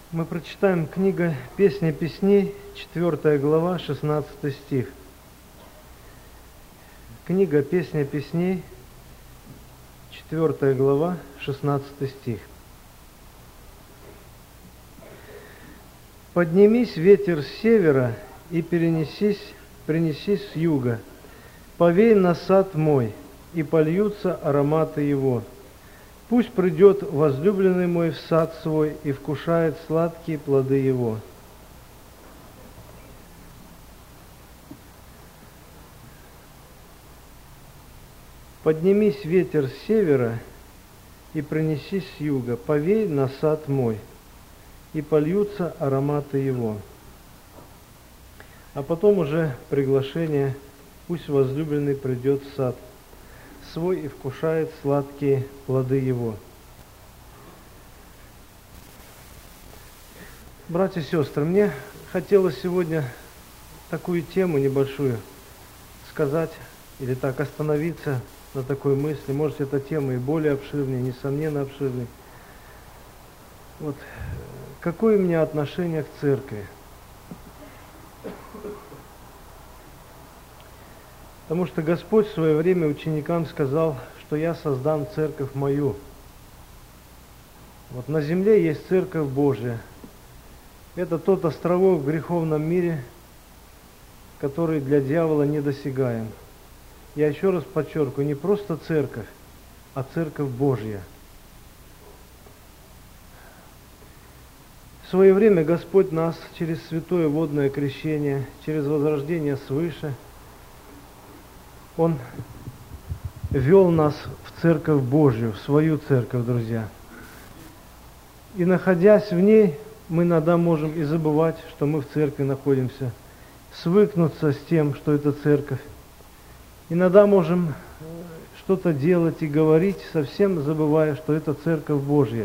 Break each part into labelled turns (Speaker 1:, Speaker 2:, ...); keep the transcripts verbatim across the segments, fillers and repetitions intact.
Speaker 1: Мы прочитаем книга «Песня песней», четвёртая глава, шестнадцатый стих. Книга «Песня песней», четвёртая глава, шестнадцатый стих. «Поднимись, ветер с севера, и перенесись, принесись с юга. Повей на сад мой, и польются ароматы его. Пусть придет возлюбленный мой в сад свой и вкушает сладкие плоды его». «Поднимись, ветер с севера, и принесись с юга, повей на сад мой, и польются ароматы его». А потом уже приглашение: «Пусть возлюбленный придет в сад свой и вкушает сладкие плоды его». Братья и сестры, мне хотелось сегодня такую тему небольшую сказать, или так остановиться на такой мысли. Может, эта тема и более обширная, несомненно обширная. Вот. Какое у меня отношение к церкви? Потому что Господь в свое время ученикам сказал, что «Я создам церковь мою». Вот на земле есть церковь Божья. Это тот островок в греховном мире, который для дьявола недосягаем. Я еще раз подчеркиваю, не просто церковь, а церковь Божья. В свое время Господь нас через святое водное крещение, через возрождение свыше, Он вел нас в церковь Божью, в свою церковь, друзья. И находясь в ней, мы иногда можем и забывать, что мы в церкви находимся, свыкнуться с тем, что это церковь. Иногда можем что-то делать и говорить, совсем забывая, что это церковь Божья.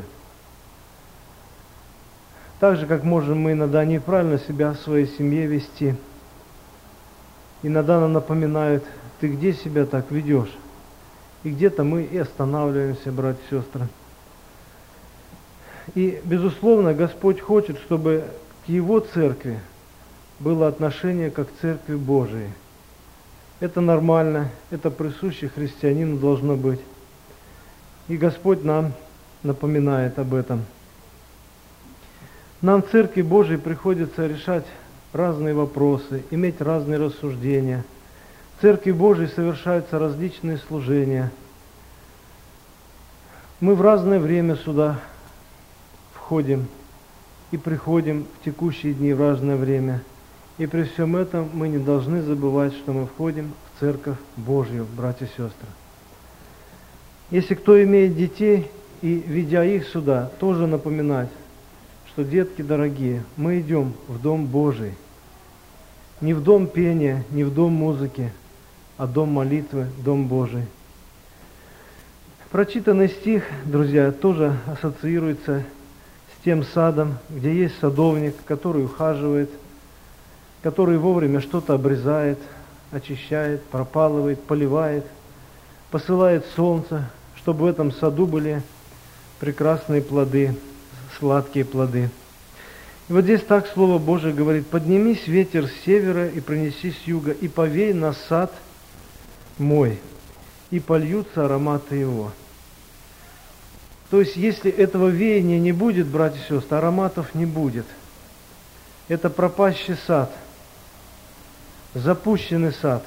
Speaker 1: Так же, как можем мы иногда неправильно себя в своей семье вести. Иногда нам напоминают: ты где себя так ведешь? И где-то мы и останавливаемся, братья и сестры. И, безусловно, Господь хочет, чтобы к Его церкви было отношение как к церкви Божией. Это нормально, это присуще христианину должно быть. И Господь нам напоминает об этом. Нам в церкви Божией приходится решать разные вопросы, иметь разные рассуждения. В церкви Божией совершаются различные служения. Мы в разное время сюда входим и приходим в текущие дни в разное время. И при всем этом мы не должны забывать, что мы входим в церковь Божью, братья и сестры. Если кто имеет детей, и ведя их сюда, тоже напоминать, что, детки дорогие, мы идем в Дом Божий. Не в дом пения, не в дом музыки, а дом молитвы, Дом Божий. Прочитанный стих, друзья, тоже ассоциируется с тем садом, где есть садовник, который ухаживает, который вовремя что-то обрезает, очищает, пропалывает, поливает, посылает солнце, чтобы в этом саду были прекрасные плоды, сладкие плоды. И вот здесь так Слово Божие говорит: «Поднимись, ветер с севера, и принеси с юга, и повей на сад мой, и польются ароматы его». То есть, если этого веяния не будет, братья и сестры, ароматов не будет. Это пропащий сад, запущенный сад,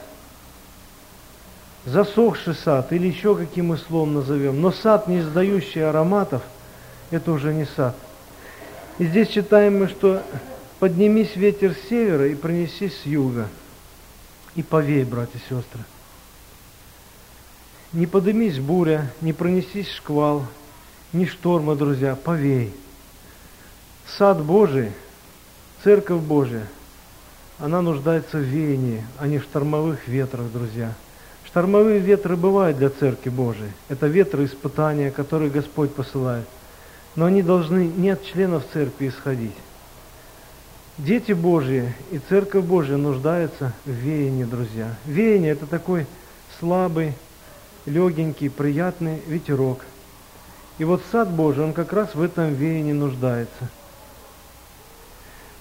Speaker 1: засохший сад, или еще каким мы словом назовем. Но сад, не издающий ароматов, это уже не сад. И здесь читаем мы, что «поднимись, ветер с севера, и принесись с юга, и повей», братья и сестры. Не подымись буря, не пронесись шквал, не шторма, друзья, повей. Сад Божий, церковь Божия, она нуждается в веянии, а не в штормовых ветрах, друзья. Штормовые ветры бывают для церкви Божией. Это ветры испытания, которые Господь посылает. Но они должны не от членов церкви исходить. Дети Божьи и церковь Божья нуждаются в веянии, друзья. Веяние – это такой слабый, легенький, приятный ветерок. И вот сад Божий, он как раз в этом веянии нуждается.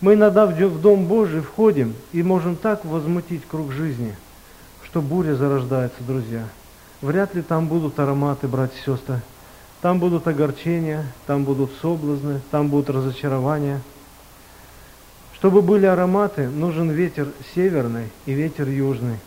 Speaker 1: Мы иногда в Дом Божий входим и можем так возмутить круг жизни, что буря зарождается, друзья. Вряд ли там будут ароматы, братья и сестры. Там будут огорчения, там будут соблазны, там будут разочарования. Чтобы были ароматы, нужен ветер северный и ветер южный.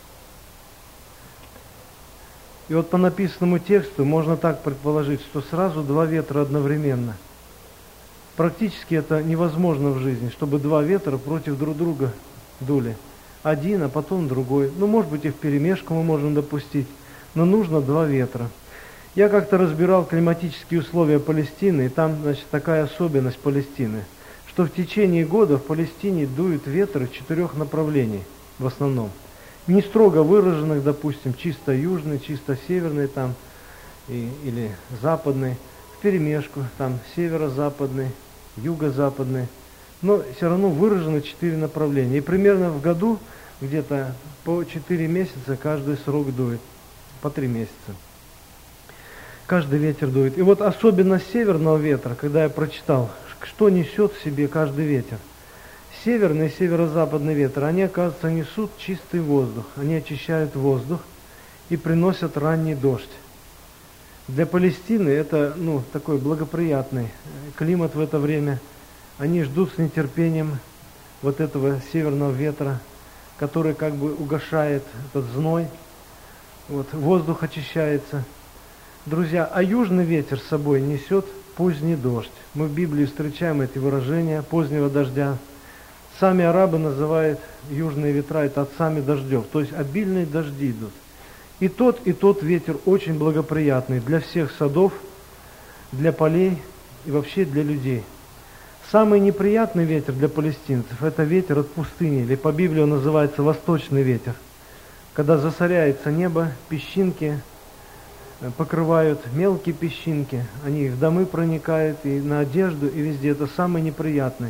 Speaker 1: И вот по написанному тексту можно так предположить, что сразу два ветра одновременно. Практически это невозможно в жизни, чтобы два ветра против друг друга дули. Один, а потом другой. Ну, может быть, и вперемешку мы можем допустить, но нужно два ветра. Я как-то разбирал климатические условия Палестины, и там, значит, такая особенность Палестины, что в течение года в Палестине дуют ветры четырех направлений в основном. Не строго выраженных, допустим, чисто южный, чисто северный там, и, или западный, вперемешку, там северо-западный, юго-западный, но все равно выражены четыре направления. И примерно в году где-то по четыре месяца каждый срок дует, по три месяца. Каждый ветер дует. И вот особенность северного ветра, когда я прочитал, что несет в себе каждый ветер. Северный и северо-западный ветер, они, оказывается, несут чистый воздух, они очищают воздух и приносят ранний дождь. Для Палестины это, ну, такой благоприятный климат в это время. Они ждут с нетерпением вот этого северного ветра, который как бы угошает этот зной. Вот, воздух очищается. Друзья, а южный ветер с собой несет поздний дождь. Мы в Библии встречаем эти выражения позднего дождя. Сами арабы называют южные ветра это отцами дождев, то есть обильные дожди идут. И тот, и тот ветер очень благоприятный для всех садов, для полей и вообще для людей. Самый неприятный ветер для палестинцев – это ветер от пустыни, или по Библии он называется восточный ветер. Когда засоряется небо, песчинки покрывают, мелкие песчинки, они в домы проникают, и на одежду, и везде. Это самый неприятный.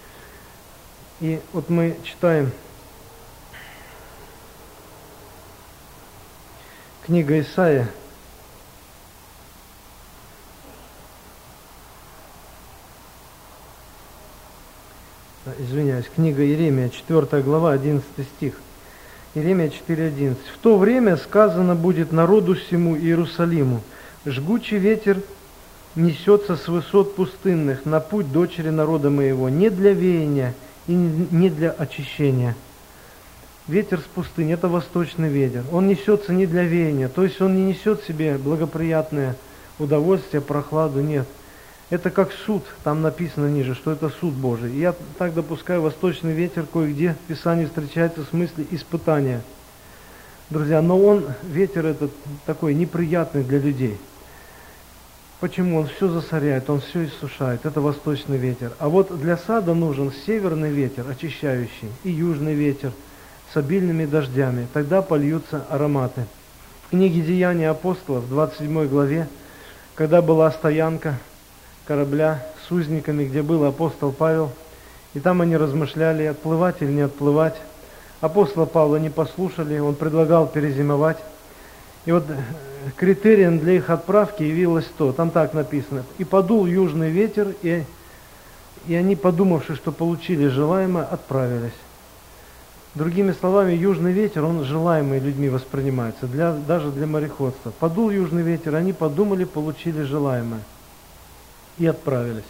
Speaker 1: И вот мы читаем книга Исаия, извиняюсь, книга Иеремия, четвёртая глава, одиннадцатый стих. Иеремия четыре одиннадцать. «В то время сказано будет народу всему Иерусалиму: жгучий ветер несется с высот пустынных на путь дочери народа моего, не для веяния и не для очищения». Ветер с пустыни – это восточный ветер. Он несется не для веяния, то есть он не несет в себе благоприятное удовольствие, прохладу, нет. Это как суд, там написано ниже, что это суд Божий. И я так допускаю, восточный ветер кое-где в Писании встречается в смысле испытания. Друзья, но он, ветер этот такой неприятный для людей. Почему? Он все засоряет, он все иссушает. Это восточный ветер. А вот для сада нужен северный ветер, очищающий, и южный ветер с обильными дождями. Тогда польются ароматы. В книге «Деяния апостолов», в двадцать седьмой главе, когда была стоянка корабля с узниками, где был апостол Павел, и там они размышляли, отплывать или не отплывать. Апостола Павла не послушали, он предлагал перезимовать. И вот критерием для их отправки явилось то, там так написано: «И подул южный ветер, и, и они, подумавши, что получили желаемое, отправились». Другими словами, южный ветер, он желаемый людьми воспринимается, для, даже для мореходства. Подул южный ветер, они подумали, получили желаемое и отправились.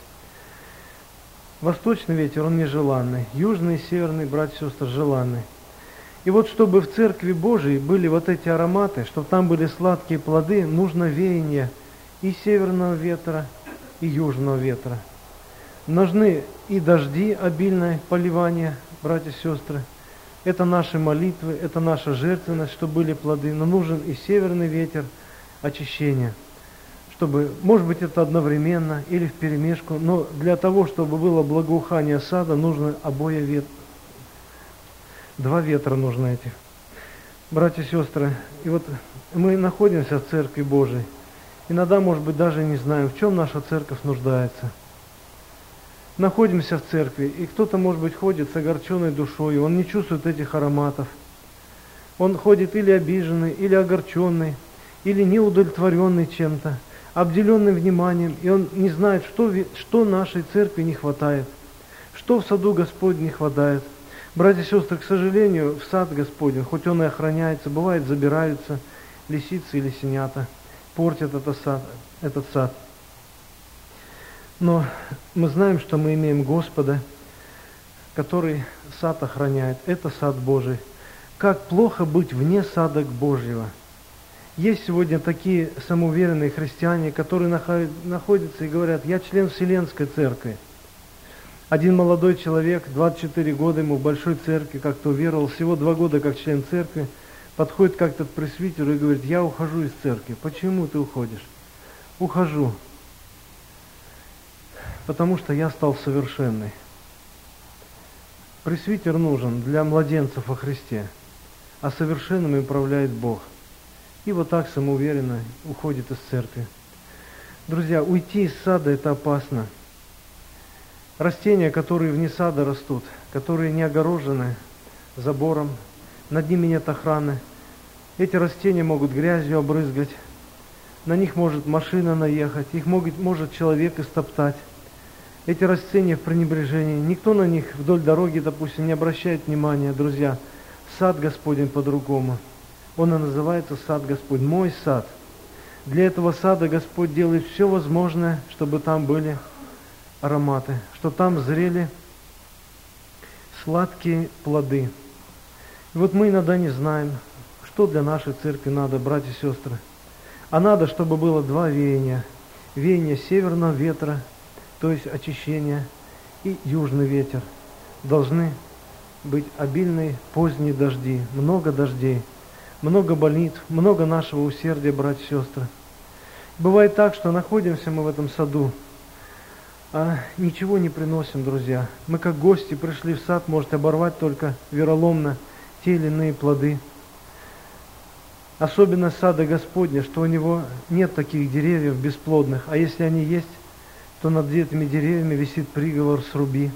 Speaker 1: Восточный ветер, он нежеланный, южный и северный, братья и сестры, желанный. И вот чтобы в Церкви Божией были вот эти ароматы, чтобы там были сладкие плоды, нужно веяние и северного ветра, и южного ветра. Нужны и дожди, обильное поливание, братья и сестры. Это наши молитвы, это наша жертвенность, чтобы были плоды. Но нужен и северный ветер очищения. Чтобы, может быть, это одновременно или вперемешку, но для того, чтобы было благоухание сада, нужно обои ветра. Два ветра нужно этих. Братья и сестры, и вот мы находимся в Церкви Божией. Иногда, может быть, даже не знаем, в чем наша церковь нуждается. Находимся в церкви, и кто-то, может быть, ходит с огорченной душой, он не чувствует этих ароматов. Он ходит или обиженный, или огорченный, или неудовлетворенный чем-то, обделенный вниманием, и он не знает, что, что нашей церкви не хватает, Что в саду Господнем не хватает? Братья и сестры, к сожалению, в сад Господень, хоть он и охраняется, бывает забираются лисицы или синята, портят этот сад, этот сад. Но мы знаем, что мы имеем Господа, который сад охраняет. Это сад Божий. Как плохо быть вне сада Божьего. Есть сегодня такие самоуверенные христиане, которые находятся и говорят: я член Вселенской Церкви. Один молодой человек, двадцать четыре года ему в большой церкви, как-то уверовал, всего два года как член церкви, подходит как-то к пресвитеру и говорит: я ухожу из церкви. Почему ты уходишь? Ухожу, потому что я стал совершенный. Пресвитер нужен для младенцев во Христе, а совершенным управляет Бог. И вот так самоуверенно уходит из церкви. Друзья, уйти из сада – это опасно. Растения, которые вне сада растут, которые не огорожены забором, над ними нет охраны, эти растения могут грязью обрызгать, на них может машина наехать, их может, может человек истоптать. Эти растения в пренебрежении, никто на них вдоль дороги, допустим, не обращает внимания. Друзья, сад Господень по-другому. Он и называется сад Господь, мой сад. Для этого сада Господь делает все возможное, чтобы там были ароматы, что там зрели сладкие плоды. И вот мы иногда не знаем, что для нашей церкви надо, братья и сестры. А надо, чтобы было два веяния. Веяние северного ветра, то есть очищение, и южный ветер. Должны быть обильные поздние дожди, много дождей, много молитв, много нашего усердия, братья и сестры. Бывает так, что находимся мы в этом саду, а ничего не приносим, друзья. Мы как гости пришли в сад, может оборвать только вероломно те или иные плоды. Особенно сада Господня, что у него нет таких деревьев бесплодных, а если они есть, то над этими деревьями висит приговор «сруби».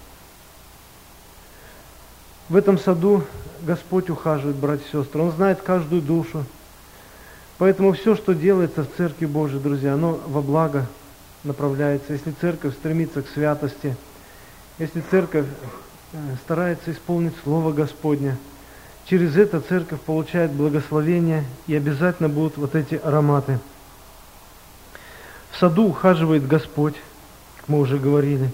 Speaker 1: В этом саду Господь ухаживает, братья и сестры. Он знает каждую душу. Поэтому все, что делается в Церкви Божией, друзья, оно во благо направляется. Если церковь стремится к святости, если церковь старается исполнить Слово Господне, через это церковь получает благословение, и обязательно будут вот эти ароматы. В саду ухаживает Господь, как мы уже говорили.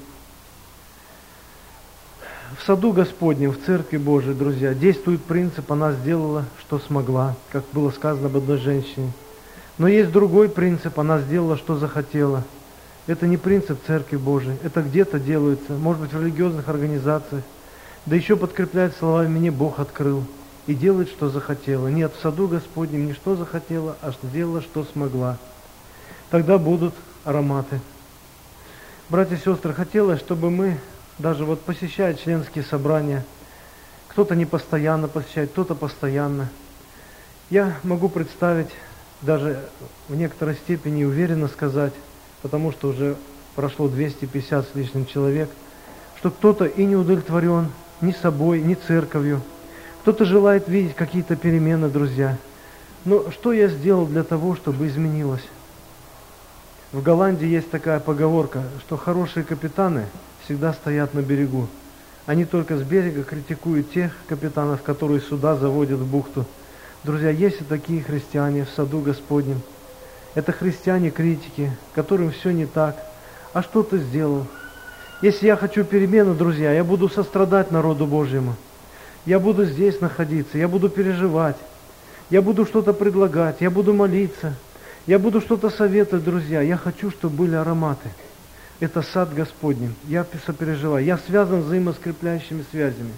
Speaker 1: В саду Господнем, в Церкви Божией, друзья, действует принцип «она сделала, что смогла», как было сказано об одной женщине. Но есть другой принцип «она сделала, что захотела». Это не принцип Церкви Божией, это где-то делается, может быть, в религиозных организациях, да еще подкрепляет словами «мне Бог открыл» и делает, что захотела. Нет, в саду Господнем не что захотела, а что сделала, что смогла. Тогда будут ароматы. Братья и сестры, хотелось, чтобы мы, даже вот посещая членские собрания, кто-то не постоянно посещает, кто-то постоянно. Я могу представить, даже в некоторой степени уверенно сказать, потому что уже прошло двести пятьдесят с лишним человек, что кто-то и не удовлетворен ни собой, ни церковью. Кто-то желает видеть какие-то перемены, друзья. Но что я сделал для того, чтобы изменилось? В Голландии есть такая поговорка, что хорошие капитаны всегда стоят на берегу. Они только с берега критикуют тех капитанов, которые суда заводят в бухту. Друзья, есть и такие христиане в саду Господнем. Это христиане-критики, которым все не так. А что ты сделал? Если я хочу перемену, друзья, я буду сострадать народу Божьему. Я буду здесь находиться, я буду переживать. Я буду что-то предлагать, я буду молиться. Я буду что-то советовать, друзья. Я хочу, чтобы были ароматы. Это сад Господень. Я сопереживаю. Я связан взаимоскрепляющими связями.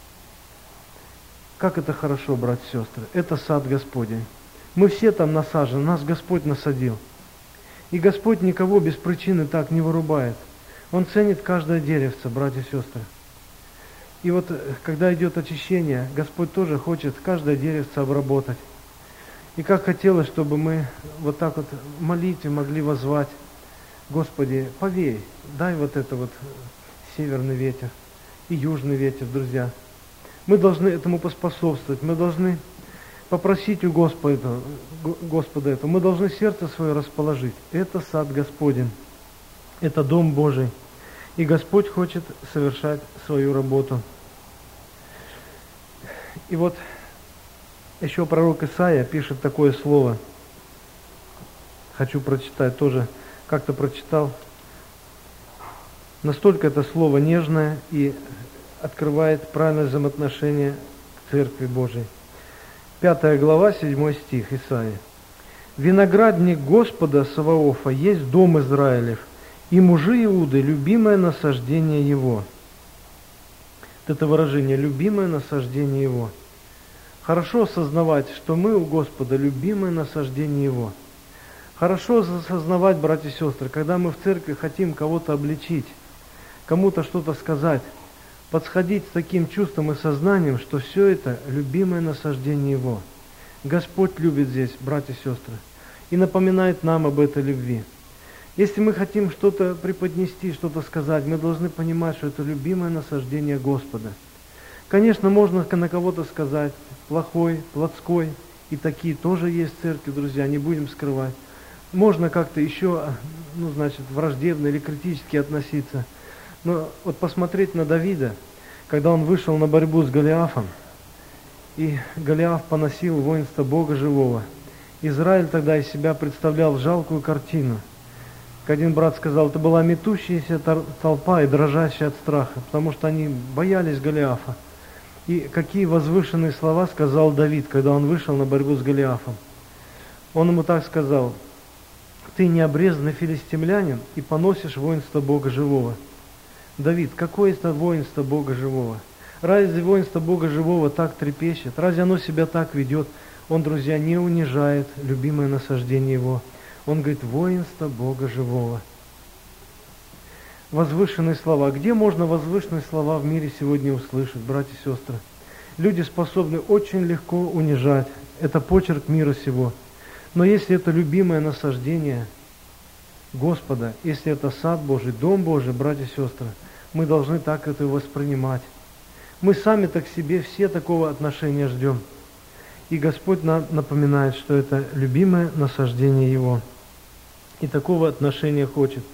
Speaker 1: Как это хорошо, братья и сестры. Это сад Господень. Мы все там насажены, нас Господь насадил. И Господь никого без причины так не вырубает. Он ценит каждое деревце, братья и сестры. И вот, когда идет очищение, Господь тоже хочет каждое деревце обработать. И как хотелось, чтобы мы вот так вот в молитве могли воззвать: Господи, повей, дай вот это вот северный ветер и южный ветер, друзья. Мы должны этому поспособствовать, мы должны попросить у Господа, Господа этого, мы должны сердце свое расположить. Это сад Господень, это Дом Божий. И Господь хочет совершать свою работу. И вот еще пророк Исаия пишет такое слово. Хочу прочитать тоже. Как-то прочитал. Настолько это слово нежное и открывает правильное взаимоотношение к Церкви Божией. Пятая глава, седьмой стих Исаии. «Виноградник Господа Саваофа есть дом Израилев, и мужи Иуды – любимое насаждение его». Вот это выражение «любимое насаждение его». Хорошо осознавать, что мы у Господа любимое насаждение его. Хорошо осознавать, братья и сестры, когда мы в церкви хотим кого-то обличить, кому-то что-то сказать, подсходить с таким чувством и сознанием, что все это любимое насаждение Его. Господь любит здесь, братья и сестры, и напоминает нам об этой любви. Если мы хотим что-то преподнести, что-то сказать, мы должны понимать, что это любимое насаждение Господа. Конечно, можно на кого-то сказать плохой, плотской, и такие тоже есть в церкви, друзья, не будем скрывать. Можно как-то еще, ну, значит, враждебно или критически относиться. Но вот посмотреть на Давида, когда он вышел на борьбу с Голиафом, и Голиаф поносил воинство Бога живого. Израиль тогда из себя представлял жалкую картину. Как один брат сказал, это была метущаяся толпа и дрожащая от страха, потому что они боялись Голиафа. И какие возвышенные слова сказал Давид, когда он вышел на борьбу с Голиафом. Он ему так сказал: «Ты необрезанный филистимлянин и поносишь воинство Бога живого». Давид, какое это воинство Бога живого? Разве воинство Бога живого так трепещет? Разве оно себя так ведет? Он, друзья, не унижает любимое насаждение его. Он говорит: воинство Бога живого. Возвышенные слова. Где можно возвышенные слова в мире сегодня услышать, братья и сестры? Люди способны очень легко унижать. Это почерк мира сего. Но если это любимое насаждение Господа, если это сад Божий, дом Божий, братья и сестры, мы должны так это воспринимать. Мы сами так себе все такого отношения ждем. И Господь нам напоминает, что это любимое насаждение Его. И такого отношения хочет.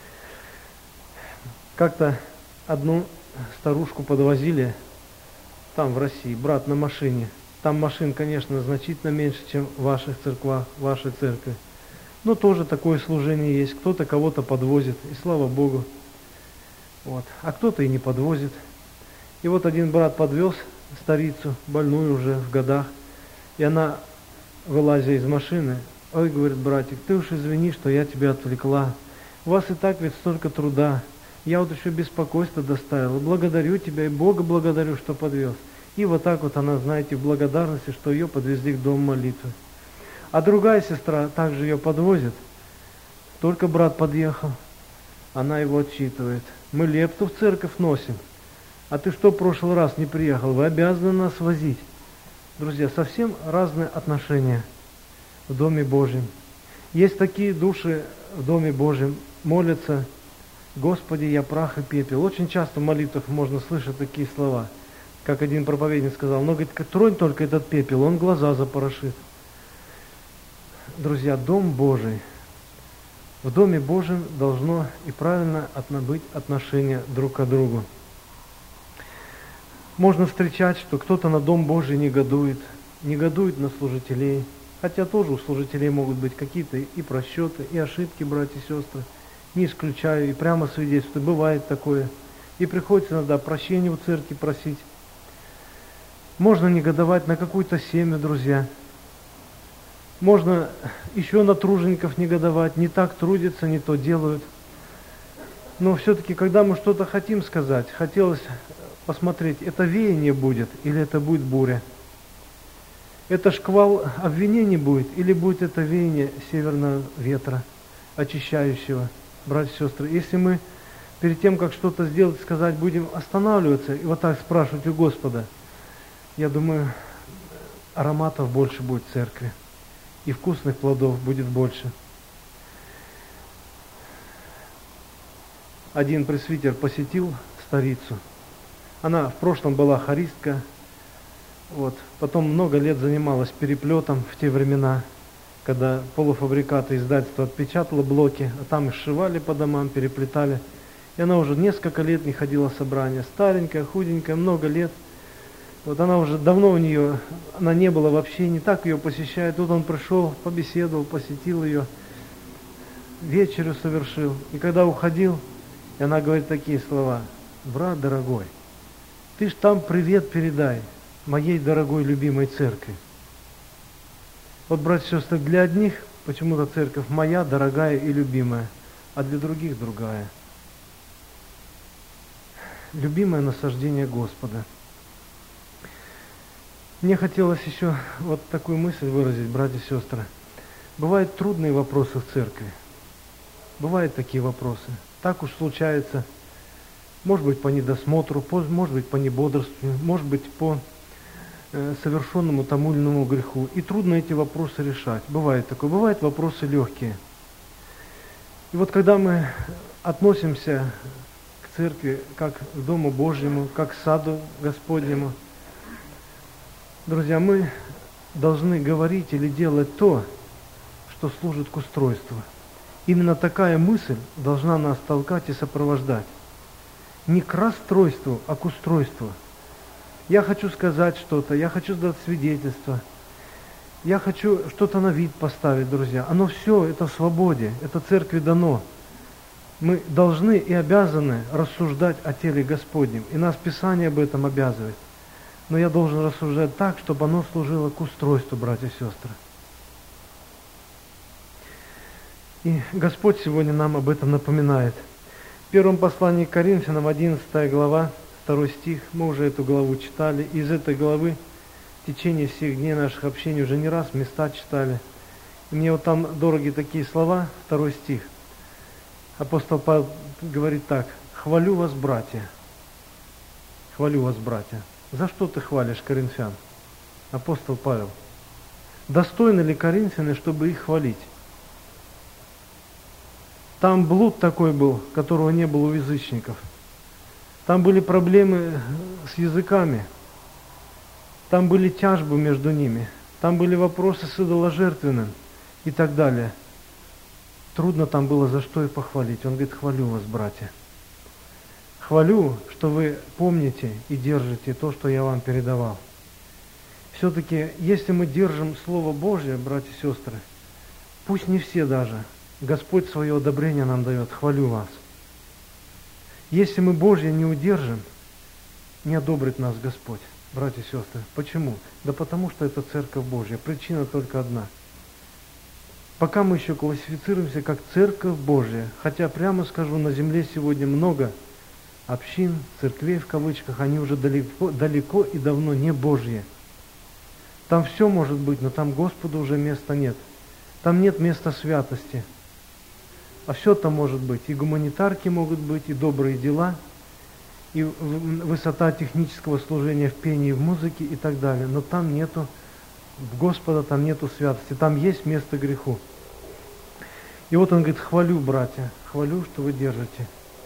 Speaker 1: Как-то одну старушку подвозили там, в России, брат на машине. Там машин, конечно, значительно меньше, чем в ваших церквах, в вашей церкви. Но тоже такое служение есть. Кто-то кого-то подвозит, и слава Богу. Вот. А кто-то и не подвозит. И вот один брат подвез старицу, больную уже в годах, и она, вылазя из машины: «Ой, — говорит, — братик, ты уж извини, что я тебя отвлекла. У вас и так ведь столько труда. Я вот еще беспокойство доставила. Благодарю тебя и Бога благодарю, что подвез». И вот так вот она, знаете, в благодарности, что ее подвезли к дому молитвы. А другая сестра также ее подвозит. Только брат подъехал, она его отчитывает: «Мы лепту в церковь носим. А ты что в прошлый раз не приехал? Вы обязаны нас возить». Друзья, совсем разные отношения в Доме Божьем. Есть такие души в Доме Божьем, молятся: «Господи, я прах и пепел». Очень часто в молитвах можно слышать такие слова. Как один проповедник сказал: «Но, говорит, тронь только этот пепел, он глаза запорошит». Друзья, Дом Божий. В Доме Божьем должно и правильно быть отношение друг к другу. Можно встречать, что кто-то на Дом Божий негодует, негодует на служителей, хотя тоже у служителей могут быть какие-то и просчеты, и ошибки, братья и сестры. Не исключаю, и прямо свидетельствую, бывает такое. И приходится иногда прощения у церкви просить. Можно негодовать на какую-то семью, друзья. Можно еще на тружеников негодовать, не так трудятся, не то делают. Но все-таки, когда мы что-то хотим сказать, хотелось посмотреть, это веяние будет или это будет буря. Это шквал обвинений будет или будет это веяние северного ветра, очищающего, братья и сестры. Если мы перед тем, как что-то сделать, сказать, будем останавливаться и вот так спрашивать у Господа, я думаю, ароматов больше будет в церкви. И вкусных плодов будет больше. Один пресвитер посетил старицу. Она в прошлом была хористка, вот. Потом много лет занималась переплетом в те времена, когда полуфабрикаты издательства отпечатало блоки, а там их сшивали по домам, переплетали. И она уже несколько лет не ходила в собрание. Старенькая, худенькая, много лет. Вот она уже давно у нее, она не была вообще, не так ее посещает. Тут он пришел, побеседовал, посетил ее, вечерю совершил. И когда уходил, и она говорит такие слова: брат дорогой, ты ж там привет передай моей дорогой любимой церкви. Вот, братья и сестры, для одних почему-то церковь моя, дорогая и любимая, а для других другая. Любимое насаждение Господа. Мне хотелось еще вот такую мысль выразить, братья и сестры. Бывают трудные вопросы в церкви. Бывают такие вопросы. Так уж случается. Может быть, по недосмотру, может быть, по небодрствованию, может быть, по э, совершенному тому или иному греху. И трудно эти вопросы решать. Бывает такое. Бывают вопросы легкие. И вот когда мы относимся к церкви как к Дому Божьему, как к саду Господнему, друзья, мы должны говорить или делать то, что служит к устройству. Именно такая мысль должна нас толкать и сопровождать. Не к расстройству, а к устройству. Я хочу сказать что-то, я хочу дать свидетельство, я хочу что-то на вид поставить, друзья. Оно все, это в свободе, это церкви дано. Мы должны и обязаны рассуждать о теле Господнем, и нас Писание об этом обязывает. Но я должен рассуждать так, чтобы оно служило к устройству, братья и сестры. И Господь сегодня нам об этом напоминает. В первом послании к Коринфянам, одиннадцатая глава, второй стих, мы уже эту главу читали. Из этой главы в течение всех дней наших общений уже не раз места читали. И мне вот там дороги такие слова, второй стих. Апостол Павел говорит так: «Хвалю вас, братья». Хвалю вас, братья. За что ты хвалишь коринфян? Апостол Павел. Достойны ли коринфяне, чтобы их хвалить? Там блуд такой был, которого не было у язычников. Там были проблемы с языками. Там были тяжбы между ними. Там были вопросы с идоложертвенным и так далее. Трудно там было за что и похвалить. Он говорит: хвалю вас, братья. Хвалю, что вы помните и держите то, что я вам передавал. Все-таки, если мы держим Слово Божье, братья и сестры, пусть не все даже, Господь свое одобрение нам дает, хвалю вас. Если мы Божье не удержим, не одобрит нас Господь, братья и сестры. Почему? Да потому что это Церковь Божья. Причина только одна. Пока мы еще классифицируемся как Церковь Божья, хотя, прямо скажу, на земле сегодня много общин, церквей в кавычках, они уже далеко, далеко и давно не Божьи. Там все может быть, но там Господу уже места нет. Там нет места святости. А все там может быть. И гуманитарки могут быть, и добрые дела, и высота технического служения в пении, в музыке и так далее. Но там нету Господа, там нету святости. Там есть место греху. И вот он говорит: хвалю, братья, хвалю, что вы держите.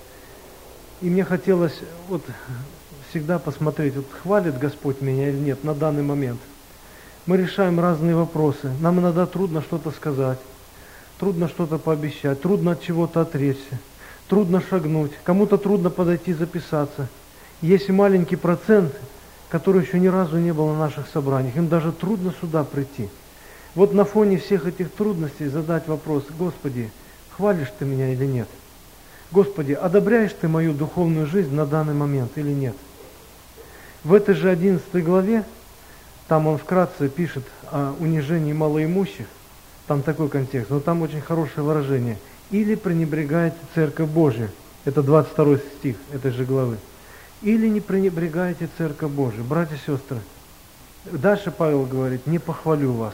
Speaker 1: И мне хотелось вот всегда посмотреть, вот хвалит Господь меня или нет на данный момент. Мы решаем разные вопросы. Нам иногда трудно что-то сказать, трудно что-то пообещать, трудно от чего-то отречься, трудно шагнуть, кому-то трудно подойти записаться. Есть и маленький процент, который еще ни разу не был на наших собраниях, им даже трудно сюда прийти. Вот на фоне всех этих трудностей задать вопрос: Господи, хвалишь ты меня или нет? Господи, одобряешь ты мою духовную жизнь на данный момент или нет? В этой же одиннадцатой главе, там он вкратце пишет о унижении малоимущих, там такой контекст, но там очень хорошее выражение. Или пренебрегаете Церковь Божию, это двадцать второй стих этой же главы. Или не пренебрегаете Церковь Божию. Братья и сестры, дальше Павел говорит: не похвалю вас.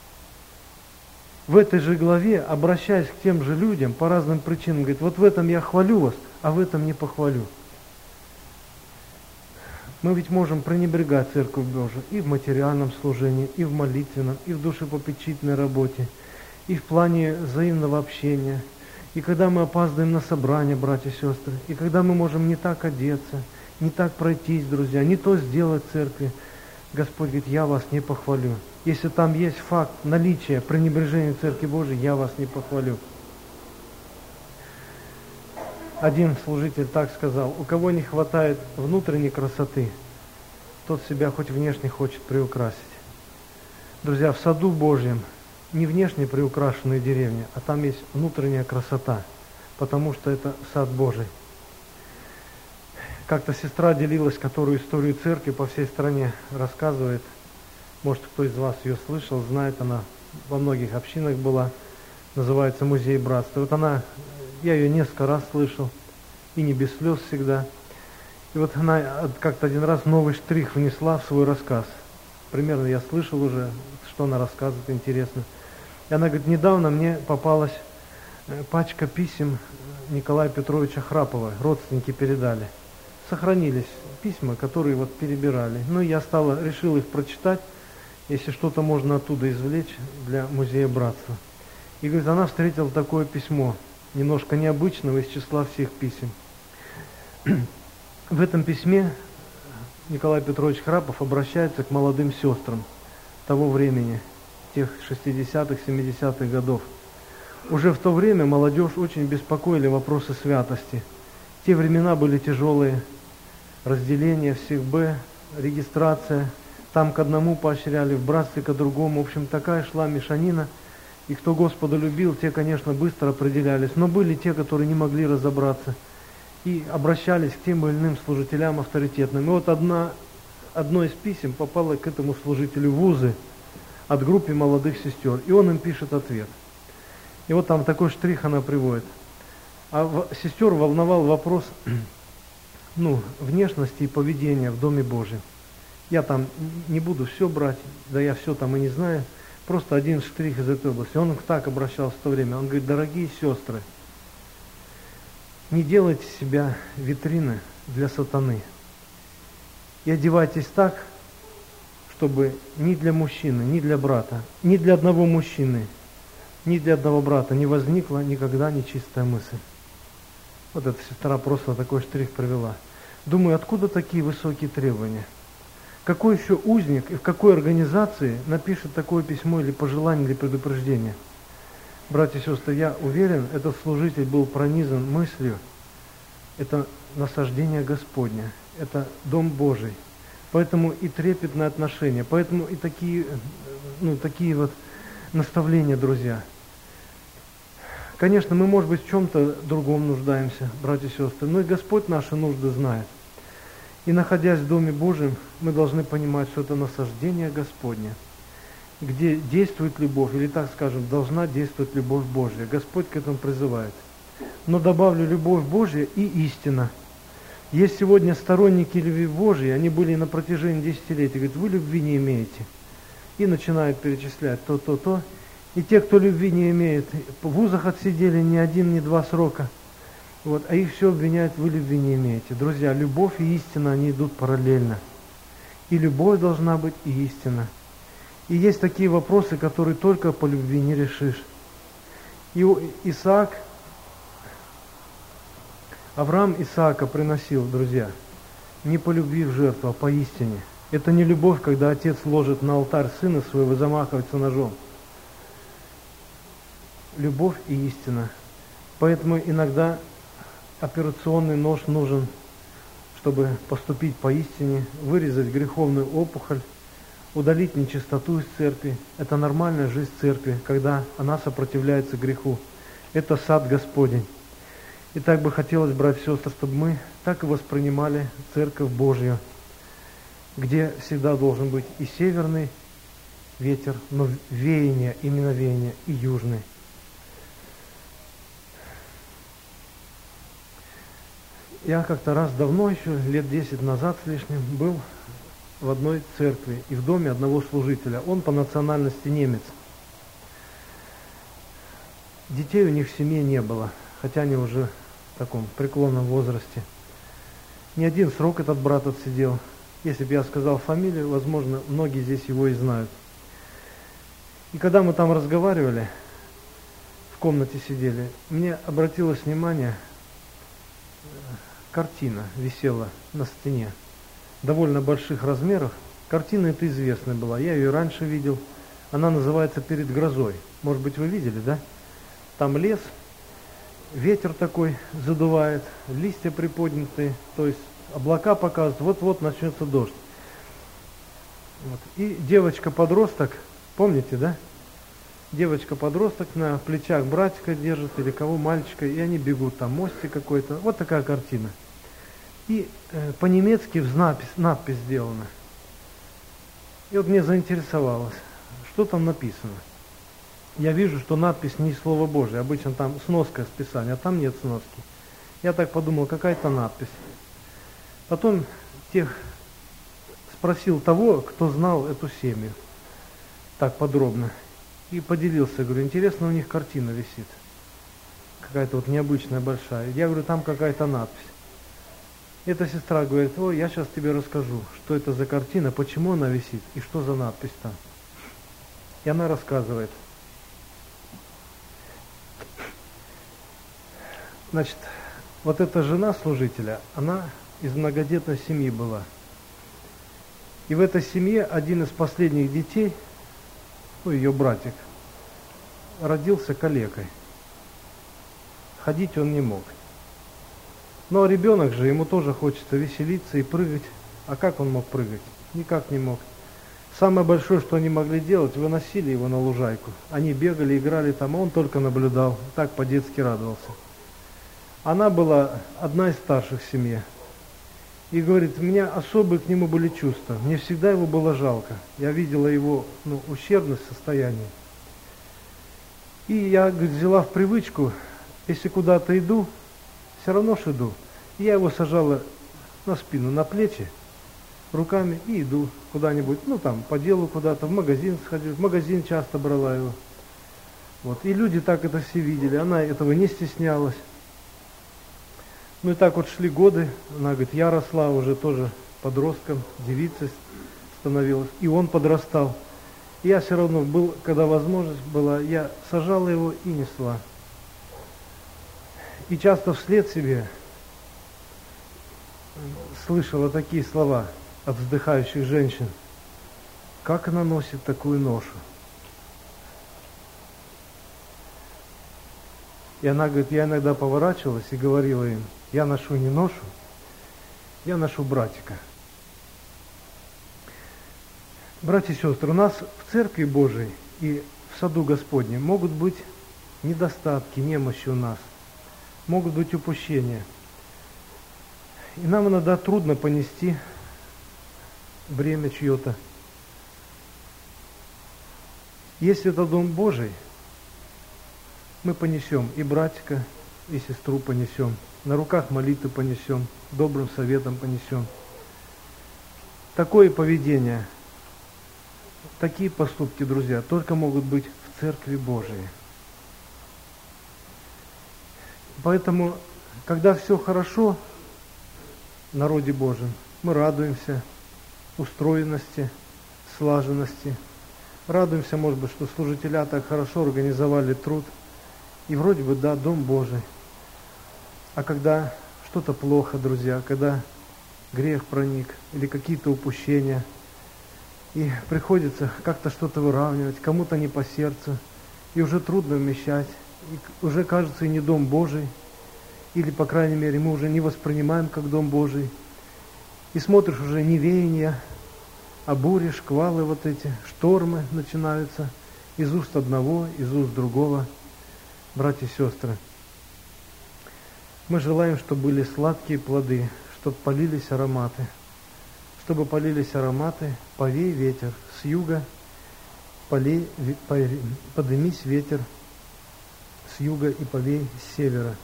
Speaker 1: В этой же главе, обращаясь к тем же людям по разным причинам, говорит: вот в этом я хвалю вас, а в этом не похвалю. Мы ведь можем пренебрегать Церковь Божию и в материальном служении, и в молитвенном, и в душепопечительной работе, и в плане взаимного общения, и когда мы опаздываем на собрание, братья и сестры, и когда мы можем не так одеться, не так пройтись, друзья, не то сделать в церкви. Господь говорит: я вас не похвалю. Если там есть факт наличия пренебрежения Церкви Божией, я вас не похвалю. один служитель так сказал: у кого не хватает внутренней красоты, тот себя хоть внешне хочет приукрасить. Друзья, в саду Божьем не внешне приукрашенные деревни, а там есть внутренняя красота, потому что это сад Божий. Как-то сестра делилась, которую историю церкви по всей стране рассказывает. Может, кто из вас ее слышал, знает, она во многих общинах была, называется «Музей братства». И вот она, я ее несколько раз слышал, и не без слез всегда. И вот она как-то один раз новый штрих внесла в свой рассказ. Примерно я слышал уже, что она рассказывает, интересно. И она говорит: недавно мне попалась пачка писем Николая Петровича Храпова, родственники передали. Сохранились письма, которые вот перебирали. Ну, я стала, решил их прочитать, если что-то можно оттуда извлечь для музея братства. И говорит, она встретила такое письмо, немножко необычного из числа всех писем. В этом письме Николай Петрович Храпов обращается к молодым сестрам того времени, тех шестидесятых, семидесятых годов. Уже в то время молодежь очень беспокоили вопросы святости. Те времена были тяжелые, разделение всех Б, регистрация, там к одному поощряли, в братстве к другому. В общем, такая шла мешанина. И кто Господа любил, те, конечно, быстро определялись. Но были те, которые не могли разобраться и обращались к тем или иным служителям авторитетным. И вот одна, одно из писем попало к этому служителю в узы от группы молодых сестер. И он им пишет ответ. И вот там такой штрих она приводит. А сестер волновал вопрос ну, внешности и поведения в Доме Божьем. Я там не буду все брать, да я все там и не знаю. Просто один штрих из этой области. Он так обращался в то время. Он говорит: дорогие сестры, не делайте себя витрины для сатаны. И одевайтесь так, чтобы ни для мужчины, ни для брата, ни для одного мужчины, ни для одного брата не возникла никогда нечистая мысль. Вот эта сестра просто такой штрих провела. Думаю, откуда такие высокие требования? Какой еще узник и в какой организации напишет такое письмо или пожелание, или предупреждение? Братья и сестры, я уверен, этот служитель был пронизан мыслью: это насаждение Господне, это Дом Божий. Поэтому и трепетное отношение, поэтому и такие, ну, такие вот наставления, друзья. Конечно, мы, может быть, в чем-то другом нуждаемся, братья и сестры, но и Господь наши нужды знает. И находясь в Доме Божьем, мы должны понимать, что это насаждение Господне, где действует любовь, или так скажем, должна действовать любовь Божья. Господь к этому призывает. Но добавлю: любовь Божья и истина. Есть сегодня сторонники любви Божьей, они были на протяжении десятилетий, говорят: вы любви не имеете. И начинают перечислять то, то, то. И те, кто любви не имеет, в вузах отсидели ни один, ни два срока. Вот, а их все обвиняют: вы любви не имеете. Друзья, любовь и истина, они идут параллельно. И любовь должна быть, и истина. И есть такие вопросы, которые только по любви не решишь. И Исаак, Авраам Исаака приносил, друзья, не по любви в жертву, а по истине. Это не любовь, когда отец ложит на алтарь сына своего и замахивается ножом. Любовь и истина. Поэтому иногда операционный нож нужен, чтобы поступить по истине, вырезать греховную опухоль, удалить нечистоту из церкви. Это нормальная жизнь церкви, когда она сопротивляется греху. Это сад Господень. И так бы хотелось, братья и сестры, чтобы мы так и воспринимали Церковь Божью, где всегда должен быть и северный ветер, но веяние, именно веяние, и южный. Я как-то раз давно еще, лет десять назад с лишним, был в одной церкви и в доме одного служителя. Он по национальности немец. Детей у них в семье не было, хотя они уже в таком преклонном возрасте. Не один срок этот брат отсидел. Если бы я сказал фамилию, возможно, многие здесь его и знают. И когда мы там разговаривали, в комнате сидели, мне обратилось внимание, картина висела на стене, довольно больших размеров. Картина эта известная была, я ее раньше видел. Она называется «Перед грозой». Может быть, вы видели, да? Там лес, ветер такой задувает, листья приподнятые, то есть облака показывают, вот-вот начнется дождь. Вот. И девочка-подросток, помните, да? Девочка-подросток на плечах братика держит или кого, мальчика, и они бегут, там мостик какой-то. Вот такая картина. И э, по-немецки в надпись, надпись сделана. И вот мне заинтересовалось, что там написано. Я вижу, что надпись не Слово Божие, обычно там сноска с Писания, а там нет сноски. Я так подумал, какая-то надпись. Потом тех спросил того, кто знал эту семью, так подробно, и поделился, говорю, интересно, у них картина висит, какая-то вот необычная, большая. Я говорю, там какая-то надпись. Эта сестра говорит, ой, я сейчас тебе расскажу, что это за картина, почему она висит и что за надпись там. И она рассказывает. Значит, вот эта жена служителя, она из многодетной семьи была. И в этой семье один из последних детей, ну, ее братик, родился калекой. Ходить он не мог. Но ребенок же, ему тоже хочется веселиться и прыгать. А как он мог прыгать? Никак не мог. Самое большое, что они могли делать, выносили его на лужайку. Они бегали, играли там, а он только наблюдал. Так по-детски радовался. Она была одна из старших в семье. И говорит, у меня особые к нему были чувства. Мне всегда его было жалко. Я видела его, ну, ущербность состояния. И я, говорит, взяла в привычку, если куда-то иду, все равно ж иду. И я его сажала на спину, на плечи, руками и иду куда-нибудь, ну там, по делу куда-то, в магазин сходил, в магазин часто брала его. Вот. И люди так это все видели, она этого не стеснялась. Ну и так вот шли годы, она говорит, я росла уже тоже подростком, девицей становилась, и он подрастал. И я все равно был, когда возможность была, я сажала его и несла. И часто вслед себе слышала такие слова от вздыхающих женщин. Как она носит такую ношу? И она говорит, я иногда поворачивалась и говорила им, я ношу не ношу, я ношу братика. Братья и сестры, у нас в Церкви Божией и в саду Господнем могут быть недостатки, немощи у нас, могут быть упущения. И нам иногда трудно понести бремя чье-то. Если это Дом Божий, мы понесем и братика, и сестру понесем, на руках молитвы понесем, добрым советом понесем. Такое поведение, такие поступки, друзья, только могут быть в Церкви Божией. Поэтому, когда все хорошо в народе Божьем, мы радуемся устроенности, слаженности, радуемся, может быть, что служителя так хорошо организовали труд, и вроде бы, да, Дом Божий. А когда что-то плохо, друзья, когда грех проник или какие-то упущения, и приходится как-то что-то выравнивать, кому-то не по сердцу, и уже трудно вмещать, и уже кажется и не Дом Божий, или, по крайней мере, мы уже не воспринимаем как Дом Божий, и смотришь уже не веяния, а бури, шквалы вот эти, штормы начинаются из уст одного, из уст другого. Братья и сестры, мы желаем, чтобы были сладкие плоды, чтобы полились ароматы, чтобы полились ароматы, повей ветер с юга, полей, подымись ветер с юга и повей с севера.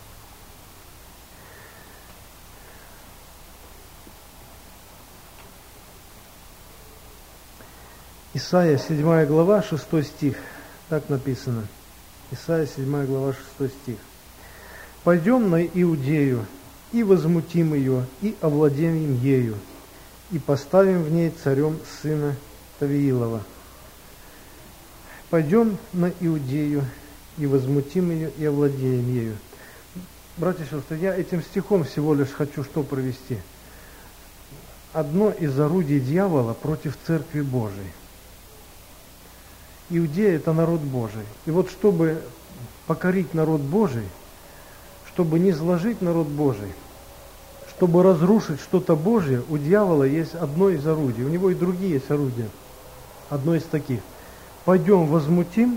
Speaker 1: Исайя, седьмая глава, шестой стих, так написано. Исайя, седьмая глава, шестой стих. «Пойдем на Иудею, и возмутим ее, и овладеем ею, и поставим в ней царем сына Тавиилова». Пойдем на Иудею, и возмутим ее, и овладеем ею. Братья и сестры, я этим стихом всего лишь хочу что провести? Одно из орудий дьявола против Церкви Божией. Иудея – это народ Божий. И вот чтобы покорить народ Божий, чтобы не зложить народ Божий, чтобы разрушить что-то Божье, у дьявола есть одно из орудий, у него и другие есть орудия. Одно из таких. Пойдем возмутим,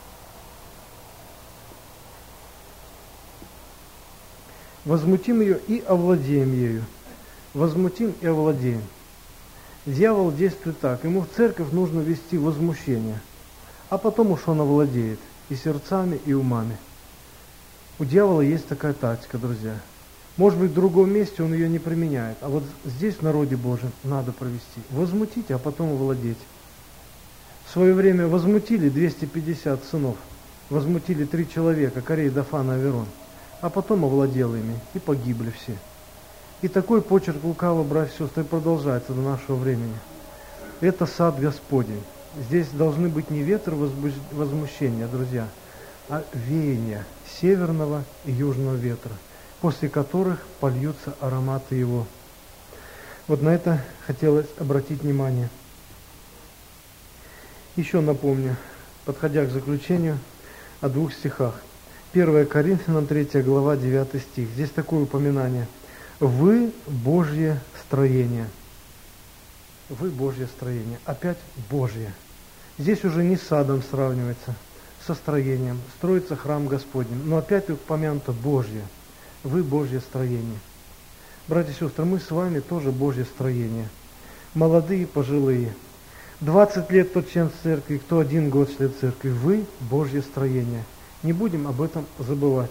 Speaker 1: возмутим ее и овладеем ею. Возмутим и овладеем. Дьявол действует так. Ему в церковь нужно вести возмущение, а потом уж он овладеет и сердцами, и умами. У дьявола есть такая тактика, друзья. Может быть, в другом месте он ее не применяет, а вот здесь, в народе Божьем, надо провести. Возмутить, а потом овладеть. В свое время возмутили двести пятьдесят сынов, возмутили три человека, Корей, Дафан, Аверон, а потом овладел ими, и погибли все. И такой почерк лукавого, братья и сестры, продолжается до нашего времени. Это сад Господень. Здесь должны быть не ветры возмущения, друзья, а веяния северного и южного ветра, после которых польются ароматы его. Вот на это хотелось обратить внимание. Еще напомню, подходя к заключению, о двух стихах. первое Коринфянам, третья глава, девятый стих. Здесь такое упоминание. Вы Божье строение. Вы Божье строение. Опять Божье. Здесь уже не с садом сравнивается, со строением. Строится храм Господень. Но опять упомянуто Божье. Вы Божье строение. Братья и сестры, мы с вами тоже Божье строение. Молодые, пожилые. двадцать лет кто член церкви, кто один год член церкви. Вы Божье строение. Не будем об этом забывать.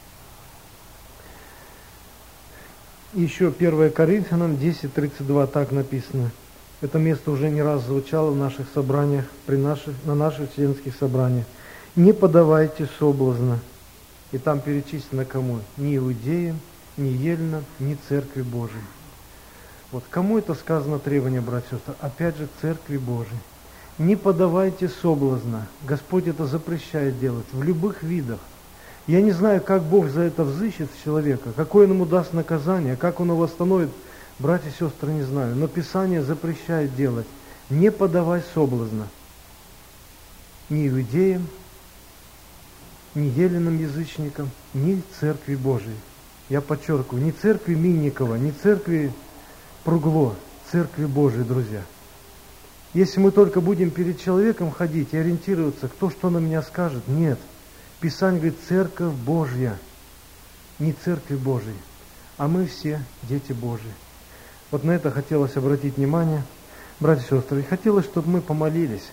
Speaker 1: Еще первое Коринфянам десять тридцать два так написано. Это место уже не раз звучало в наших собраниях, при наших, на наших членских собраниях. Не подавайте соблазна. И там перечислено кому? Ни иудеям, ни еленам, ни церкви Божией. Вот кому это сказано требование, братья и сестры? Опять же, церкви Божией. Не подавайте соблазна. Господь это запрещает делать в любых видах. Я не знаю, как Бог за это взыщет человека, какое он ему даст наказание, как он его восстановит. Братья и сестры, не знаю. Но Писание запрещает делать. Не подавай соблазна. Ни иудеям, ни еленным язычникам, ни церкви Божией. Я подчеркиваю, не церкви Минникова, не церкви Пругло, церкви Божией, друзья. Если мы только будем перед человеком ходить и ориентироваться, кто что на меня скажет, нет. Писание говорит, церковь Божья, не церкви Божией, а мы все дети Божьи. Вот на это хотелось обратить внимание, братья и сестры, и хотелось, чтобы мы помолились.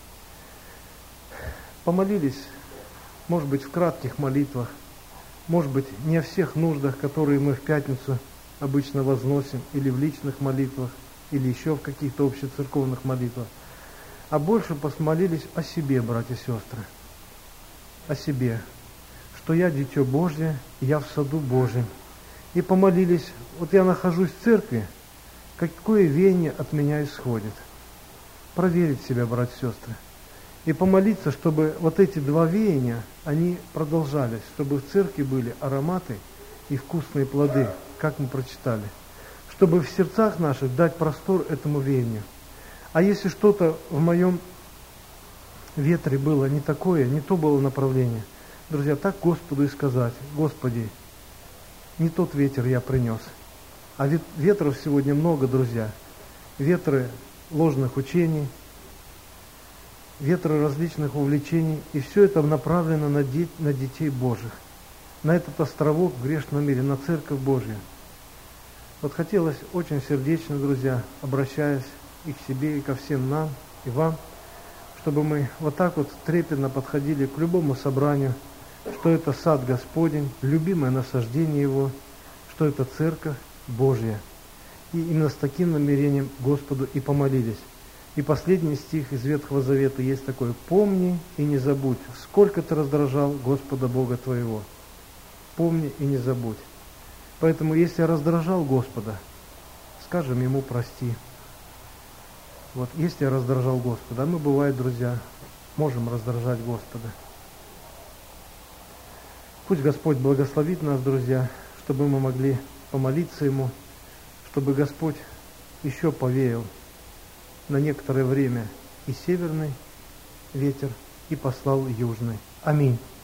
Speaker 1: Помолились, может быть, в кратких молитвах, может быть, не о всех нуждах, которые мы в пятницу обычно возносим, или в личных молитвах, или еще в каких-то общецерковных молитвах, а больше посмолились о себе, братья и сестры, о себе, что я дитё Божье, я в саду Божьем. И помолились, вот я нахожусь в церкви, какое веяние от меня исходит. Проверить себя, братья и сестры. И помолиться, чтобы вот эти два веяния, они продолжались, чтобы в церкви были ароматы и вкусные плоды, как мы прочитали. Чтобы в сердцах наших дать простор этому веянию. А если что-то в моем ветре было не такое, не то было направление, друзья, так Господу и сказать: Господи, не тот ветер я принес. А ветров сегодня много, друзья. Ветры ложных учений, ветры различных увлечений, и все это направлено на, де- на детей Божьих, на этот островок в грешном мире, на Церковь Божью. Вот хотелось очень сердечно, друзья, обращаясь и к себе, и ко всем нам, и вам, чтобы мы вот так вот трепетно подходили к любому собранию, что это сад Господень, любимое насаждение Его, что это Церковь Божья. И именно с таким намерением Господу и помолились. И последний стих из Ветхого Завета есть такой: «Помни и не забудь, сколько ты раздражал Господа Бога твоего». Помни и не забудь. Поэтому, если я раздражал Господа, скажем Ему прости. Вот, если я раздражал Господа, а мы, бывает, друзья, можем раздражать Господа. Пусть Господь благословит нас, друзья, чтобы мы могли помолиться Ему, чтобы Господь еще повеял на некоторое время и северный ветер, и послал южный. Аминь.